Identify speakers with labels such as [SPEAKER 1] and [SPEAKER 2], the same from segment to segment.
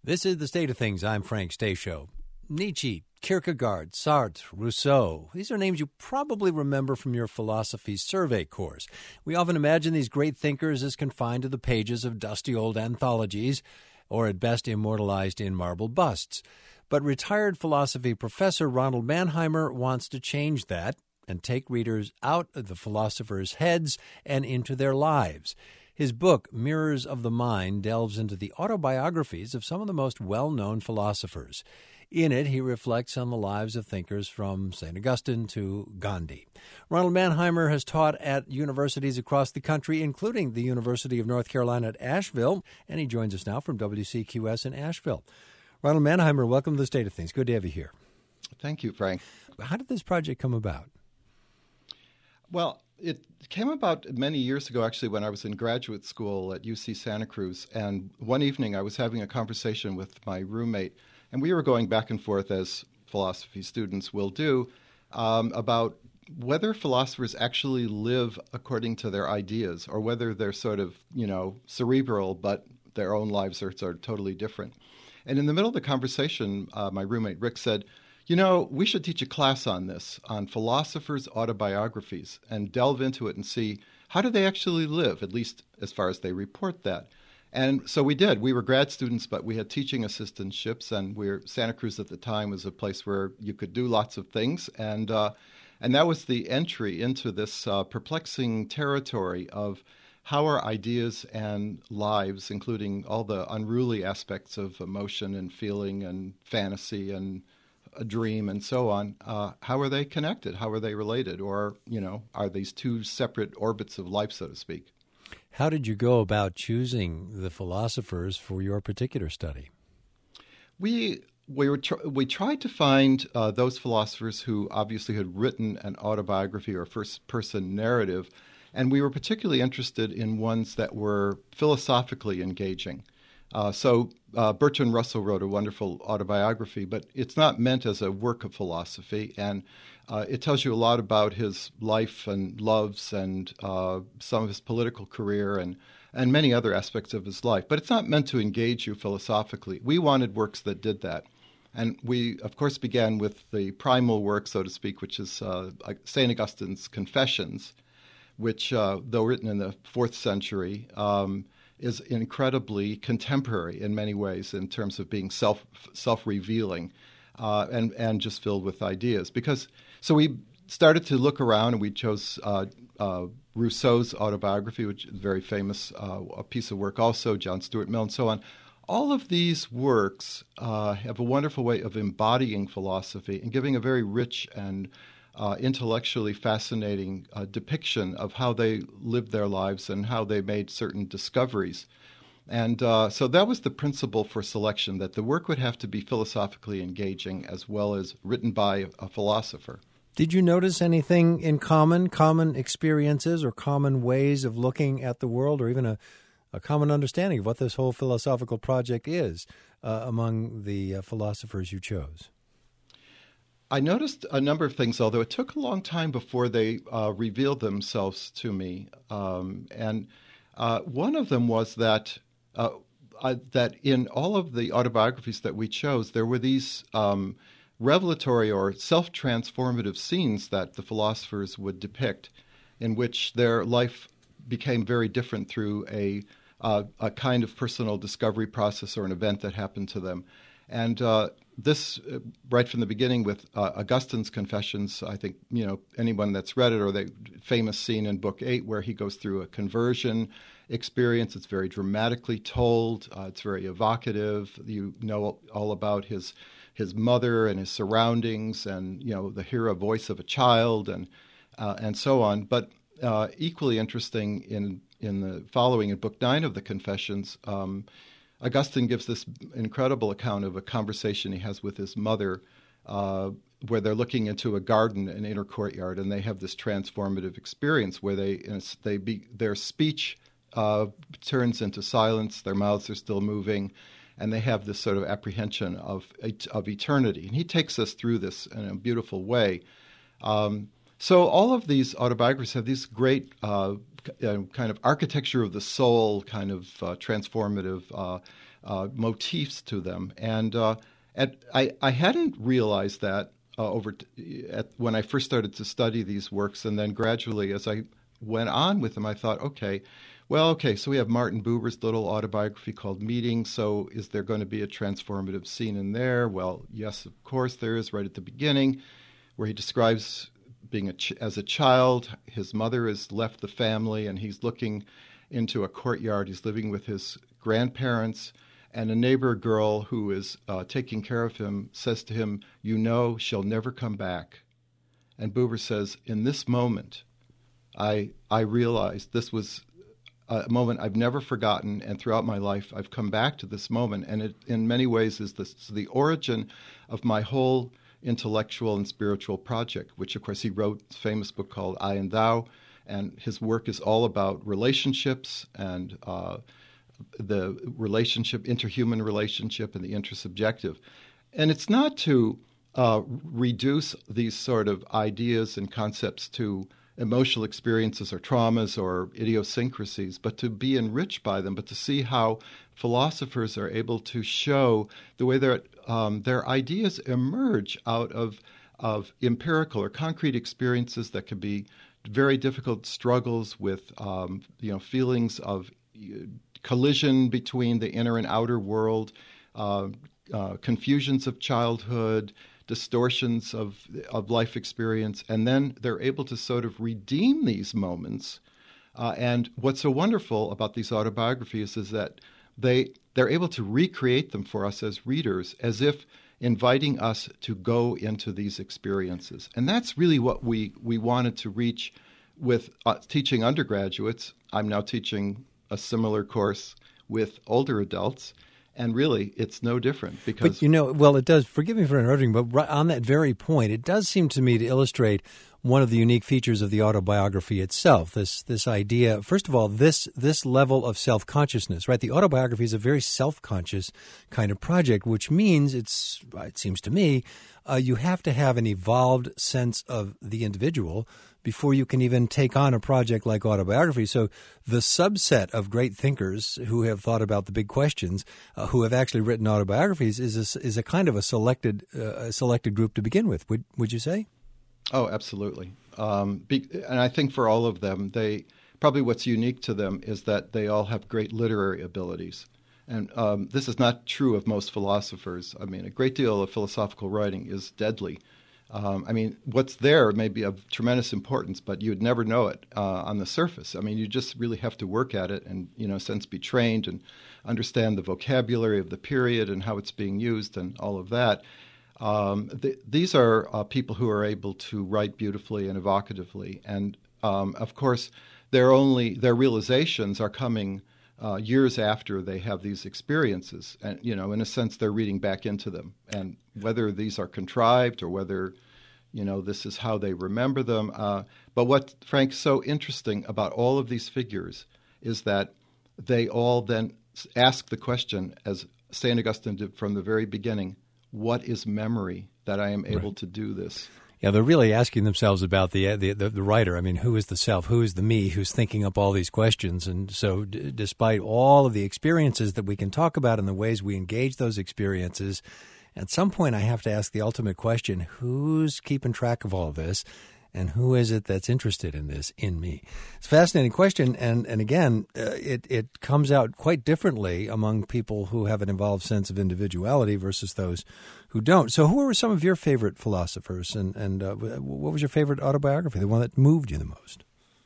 [SPEAKER 1] This is The State of Things. I'm Frank Stasio. Nietzsche, Kierkegaard, Sartre, Rousseau. These are names you probably remember from your philosophy survey course. We often imagine these great thinkers as confined to the pages of dusty old anthologies, or at best immortalized in marble busts. But retired philosophy professor Ronald Mannheimer wants to change that and take readers out of the philosophers' heads and into their lives. His book, Mirrors of the Mind, delves into the autobiographies of some of the most well-known philosophers. In it, he reflects on the lives of thinkers from St. Augustine to Gandhi. Ronald Mannheimer has taught at universities across the country, including the University of North Carolina at Asheville, and he joins us now from WCQS in Asheville. Ronald Mannheimer, welcome to The State of Things. Good to have you here.
[SPEAKER 2] Thank you, Frank.
[SPEAKER 1] How did this project come about?
[SPEAKER 2] Well, it came about many years ago, actually, when I was in graduate school at UC Santa Cruz. And one evening I was having a conversation with my roommate, and we were going back and forth, as philosophy students will do, about whether philosophers actually live according to their ideas or whether they're sort of, cerebral, but their own lives are sort of totally different. And in the middle of the conversation, my roommate Rick said, we should teach a class on this, on philosophers' autobiographies, and delve into it and see how do they actually live, at least as far as they report that. And so we did. We were grad students, but we had teaching assistantships, and Santa Cruz at the time was a place where you could do lots of things. And that was the entry into this perplexing territory of how our ideas and lives, including all the unruly aspects of emotion and feeling and fantasy and a dream and so on, how are they connected? How are they related? Or, are these two separate orbits of life, so to speak?
[SPEAKER 1] How did you go about choosing the philosophers for your particular study?
[SPEAKER 2] We tried to find those philosophers who obviously had written an autobiography or first-person narrative, and we were particularly interested in ones that were philosophically engaging. So Bertrand Russell wrote a wonderful autobiography, but it's not meant as a work of philosophy, and it tells you a lot about his life and loves and some of his political career and many other aspects of his life. But it's not meant to engage you philosophically. We wanted works that did that. And we, of course, began with the primal work, so to speak, which is St. Augustine's Confessions, which, though written in the 4th century, is incredibly contemporary in many ways in terms of being self-revealing and just filled with ideas. So we started to look around, and we chose Rousseau's autobiography, which is a very famous a piece of work also, John Stuart Mill, and so on. All of these works have a wonderful way of embodying philosophy and giving a very rich and intellectually fascinating depiction of how they lived their lives and how they made certain discoveries. And so that was the principle for selection, that the work would have to be philosophically engaging as well as written by a philosopher.
[SPEAKER 1] Did you notice anything in common experiences or common ways of looking at the world, or even a common understanding of what this whole philosophical project is among the philosophers you chose?
[SPEAKER 2] I noticed a number of things, although it took a long time before they revealed themselves to me. And one of them was that that in all of the autobiographies that we chose, there were these revelatory or self-transformative scenes that the philosophers would depict, in which their life became very different through a kind of personal discovery process or an event that happened to them. And this, right from the beginning with Augustine's Confessions, I think, anyone that's read it, or the famous scene in Book 8 where he goes through a conversion experience. It's very dramatically told. It's very evocative. You know all about his mother and his surroundings and, the hero voice of a child and so on. But equally interesting in the following, in Book 9 of the Confessions, Augustine gives this incredible account of a conversation he has with his mother where they're looking into a garden, an inner courtyard, and they have this transformative experience where their speech turns into silence, their mouths are still moving, and they have this sort of apprehension of eternity. And he takes us through this in a beautiful way. So all of these autobiographies have these great kind of architecture of the soul, kind of transformative motifs to them. And I hadn't realized that when I first started to study these works, and then gradually as I went on with them, I thought, okay, so we have Martin Buber's little autobiography called Meeting, so is there going to be a transformative scene in there? Well, yes, of course there is, right at the beginning, where he describes being as a child, his mother has left the family, and he's looking into a courtyard. He's living with his grandparents, and a neighbor girl who is taking care of him says to him, she'll never come back. And Buber says, in this moment, I realized this was a moment I've never forgotten, and throughout my life I've come back to this moment, and it in many ways is the origin of my whole intellectual and spiritual project, which of course he wrote a famous book called I and Thou, and his work is all about relationships and the relationship, interhuman relationship, and the intersubjective. And it's not to reduce these sort of ideas and concepts to emotional experiences or traumas or idiosyncrasies, but to be enriched by them, but to see how philosophers are able to show the way that their ideas emerge out of empirical or concrete experiences that can be very difficult struggles with feelings of collision between the inner and outer world, confusions of childhood, distortions of life experience, and then they're able to sort of redeem these moments. And what's so wonderful about these autobiographies is that they're able to recreate them for us as readers, as if inviting us to go into these experiences. And that's really what we wanted to reach with teaching undergraduates. I'm now teaching a similar course with older adults. And really, it's no different because...
[SPEAKER 1] But it does, forgive me for interrupting, but right on that very point, it does seem to me to illustrate one of the unique features of the autobiography itself, this idea, first of all, this level of self-consciousness, right? The autobiography is a very self-conscious kind of project, which means it seems to me, you have to have an evolved sense of the individual before you can even take on a project like autobiography. So the subset of great thinkers who have thought about the big questions, who have actually written autobiographies, is a kind of a selected group to begin with. Would you say?
[SPEAKER 2] Oh, absolutely. And I think for all of them, probably what's unique to them is that they all have great literary abilities. And this is not true of most philosophers. I mean, a great deal of philosophical writing is deadly. What's there may be of tremendous importance, but you'd never know it on the surface. I mean, you just really have to work at it and, in a sense, be trained and understand the vocabulary of the period and how it's being used and all of that. These are people who are able to write beautifully and evocatively. And, of course, their realizations are coming years after they have these experiences. And, in a sense, they're reading back into them. And whether these are contrived or whether, this is how they remember them. But what, Frank's so interesting about all of these figures is that they all then ask the question, as St. Augustine did from the very beginning, what is memory that I am able to do this?
[SPEAKER 1] Yeah, they're really asking themselves about the writer. I mean, who is the self? Who is the me who's thinking up all these questions? And so despite all of the experiences that we can talk about and the ways we engage those experiences, at some point I have to ask the ultimate question, who's keeping track of all this? And who is it that's interested in this, in me? It's a fascinating question, and again, it comes out quite differently among people who have an involved sense of individuality versus those who don't. So who were some of your favorite philosophers, and what was your favorite autobiography, the one that moved you the most?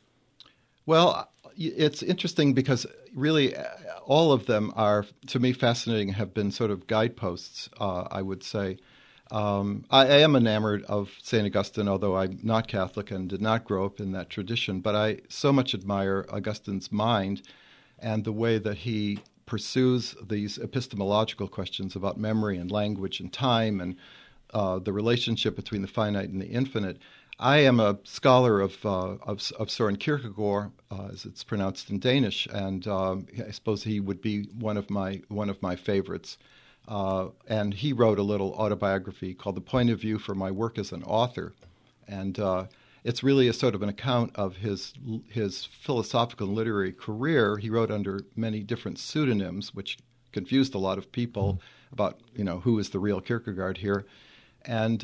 [SPEAKER 2] Well, it's interesting because really all of them are, to me, fascinating, have been sort of guideposts, I would say. I am enamored of St. Augustine, although I'm not Catholic and did not grow up in that tradition. But I so much admire Augustine's mind and the way that he pursues these epistemological questions about memory and language and time and the relationship between the finite and the infinite. I am a scholar of Søren Kierkegaard, as it's pronounced in Danish, and I suppose he would be one of my favorites. And he wrote a little autobiography called The Point of View for my work as an author. And it's really a sort of an account of his philosophical and literary career. He wrote under many different pseudonyms, which confused a lot of people about, who is the real Kierkegaard here. And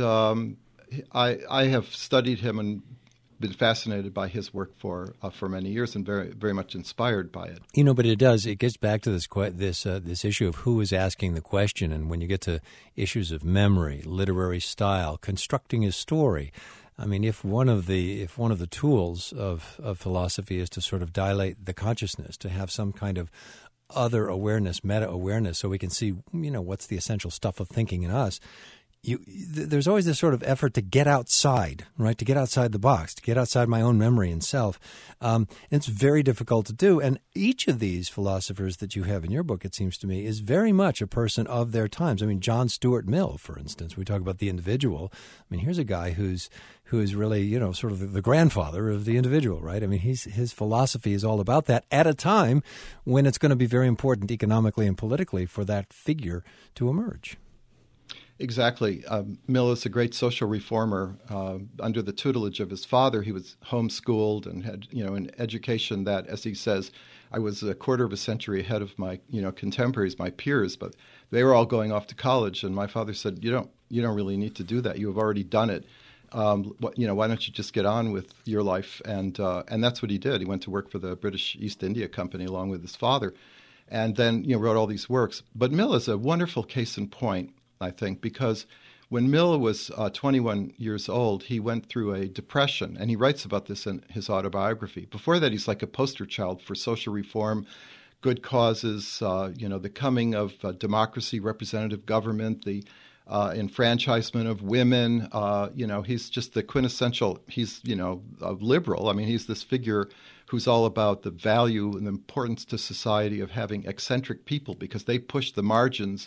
[SPEAKER 2] I have studied him and been fascinated by his work for many years and very, very much inspired by it.
[SPEAKER 1] But it gets back to this issue of who is asking the question. And when you get to issues of memory, literary style, constructing a story, I mean, if one of the tools of philosophy is to sort of dilate the consciousness, to have some kind of other awareness, meta-awareness, so we can see, what's the essential stuff of thinking in us, there's always this sort of effort to get outside, right? To get outside the box, to get outside my own memory and self. And it's very difficult to do. And each of these philosophers that you have in your book, it seems to me, is very much a person of their times. I mean, John Stuart Mill, for instance, we talk about the individual. I mean, here's a guy who is really, sort of the grandfather of the individual, right? I mean, his philosophy is all about that at a time when it's going to be very important economically and politically for that figure to emerge.
[SPEAKER 2] Exactly. Mill is a great social reformer. Under the tutelage of his father, he was homeschooled and had, an education that, as he says, I was a quarter of a century ahead of my, contemporaries, my peers, but they were all going off to college. And my father said, you don't really need to do that. You have already done it. Why don't you just get on with your life? And that's what he did. He went to work for the British East India Company along with his father, and then wrote all these works. But Mill is a wonderful case in point, I think, because when Mill was 21 years old, he went through a depression, and he writes about this in his autobiography. Before that, he's like a poster child for social reform, good causes, the coming of democracy, representative government, the enfranchisement of women. He's just the quintessential, he's, a liberal. I mean, he's this figure who's all about the value and the importance to society of having eccentric people because they push the margins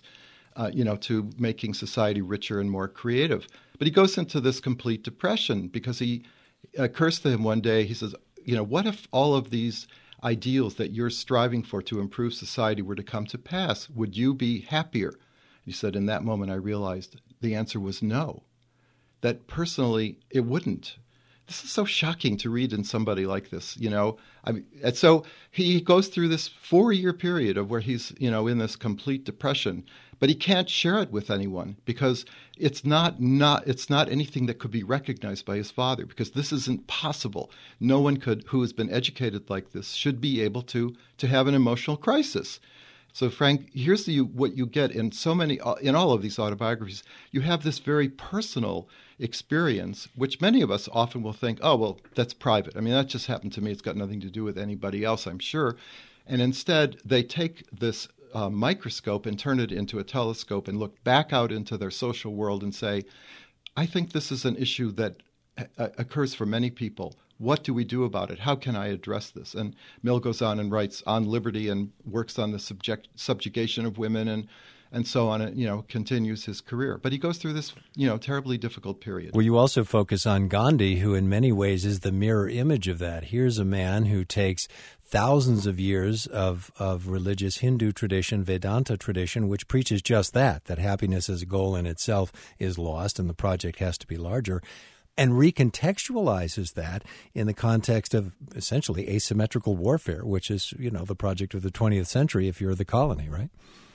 [SPEAKER 2] to making society richer and more creative. But he goes into this complete depression because he occurs to him one day, he says, what if all of these ideals that you're striving for to improve society were to come to pass? Would you be happier? He said, in that moment, I realized the answer was no, that personally it wouldn't. This is so shocking to read in somebody like this, and so he goes through this 4-year period of where he's, in this complete depression, but he can't share it with anyone because it's not anything that could be recognized by his father because this isn't possible. No one who has been educated like this should be able to have an emotional crisis. So, Frank, here's what you get in in all of these autobiographies. You have this very personal experience, which many of us often will think, oh, well, that's private. I mean, that just happened to me. It's got nothing to do with anybody else, I'm sure. And instead, they take this microscope and turn it into a telescope and look back out into their social world and say, I think this is an issue that occurs for many people. What do we do about it? How can I address this? And Mill goes on and writes on liberty and works on the subjugation of women and so on, and, continues his career. But he goes through this, terribly difficult period.
[SPEAKER 1] Well, you also focus on Gandhi, who in many ways is the mirror image of that. Here's a man who takes thousands of years of religious Hindu tradition, Vedanta tradition, which preaches just that happiness as a goal in itself is lost and the project has to be larger, and recontextualizes that in the context of essentially asymmetrical warfare, which is, the project of the 20th century if you're the colony, right?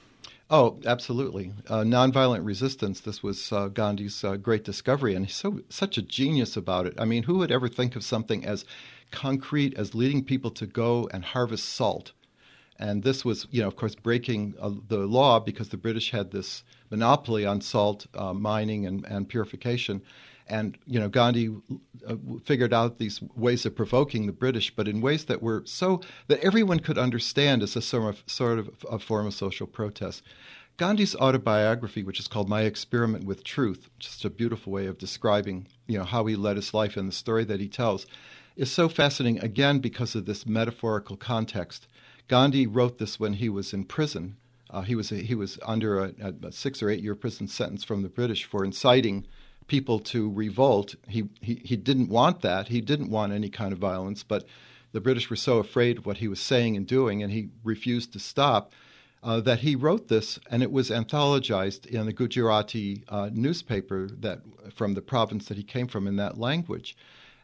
[SPEAKER 2] Oh, absolutely. Nonviolent resistance, this was Gandhi's great discovery, and he's such a genius about it. I mean, who would ever think of something as concrete as leading people to go and harvest salt? And this was, of course, breaking the law because the British had this monopoly on salt mining and purification. And, Gandhi figured out these ways of provoking the British, but in ways that were so that everyone could understand as a sort of a form of social protest. Gandhi's autobiography, which is called My Experiment with Truth, just a beautiful way of describing, how he led his life and the story that he tells, is so fascinating, again, because of this metaphorical context. Gandhi wrote this when he was in prison. He was under a 6 or 8 year prison sentence from the British for inciting people to revolt. He didn't want that. He didn't want any kind of violence, but the British were so afraid of what he was saying and doing, and he refused to stop, that he wrote this, and it was anthologized in the Gujarati newspaper that from the province that he came from in that language.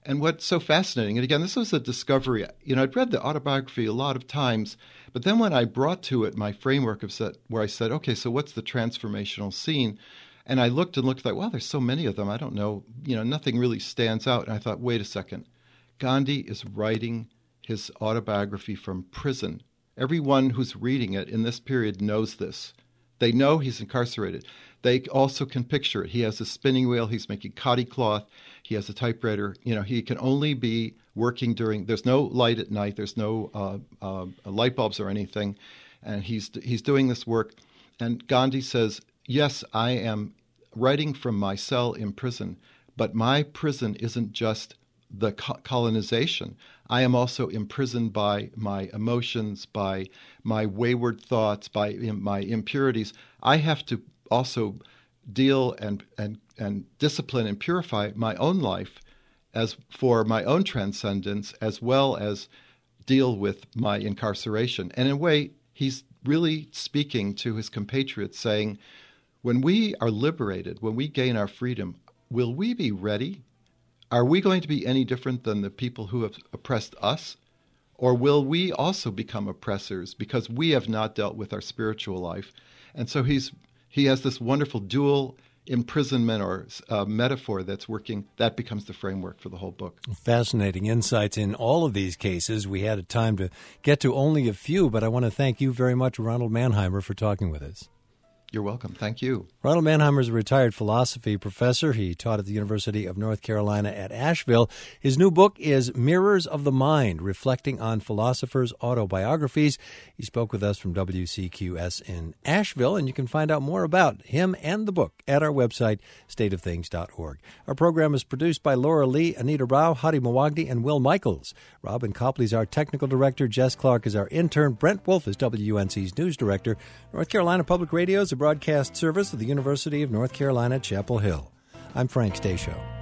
[SPEAKER 2] And what's so fascinating, and again, this was a discovery. I'd read the autobiography a lot of times, but then when I brought to it my framework where I said, okay, so what's the transformational scene? And I looked and looked like, wow, there's so many of them. I don't know, nothing really stands out. And I thought, wait a second. Gandhi is writing his autobiography from prison. Everyone who's reading it in this period knows this. They know he's incarcerated. They also can picture it. He has a spinning wheel. He's making khadi cloth. He has a typewriter. He can only be working there's no light at night. There's no light bulbs or anything. And he's doing this work. And Gandhi says, yes, I am writing from my cell in prison, but my prison isn't just the colonization. I am also imprisoned by my emotions, by my wayward thoughts, by my impurities. I have to also deal and discipline and purify my own life as for my own transcendence, as well as deal with my incarceration. And in a way, he's really speaking to his compatriots, saying, when we are liberated, when we gain our freedom, will we be ready? Are we going to be any different than the people who have oppressed us? Or will we also become oppressors because we have not dealt with our spiritual life? And so he has this wonderful dual imprisonment or metaphor that's working. That becomes the framework for the whole book.
[SPEAKER 1] Fascinating insights in all of these cases. We had a time to get to only a few, but I want to thank you very much, Ronald Mannheimer, for talking with us.
[SPEAKER 2] You're welcome. Thank you.
[SPEAKER 1] Ronald Mannheimer is a retired philosophy professor. He taught at the University of North Carolina at Asheville. His new book is Mirrors of the Mind, Reflecting on Philosophers' Autobiographies. He spoke with us from WCQS in Asheville, and you can find out more about him and the book at our website, stateofthings.org. Our program is produced by Laura Lee, Anita Rao, Hadi Mawagdi, and Will Michaels. Robin Copley is our technical director. Jess Clark is our intern. Brent Wolf is WUNC's news director. North Carolina Public Radio is a broadcast service of the University of North Carolina, Chapel Hill. I'm Frank Stashow.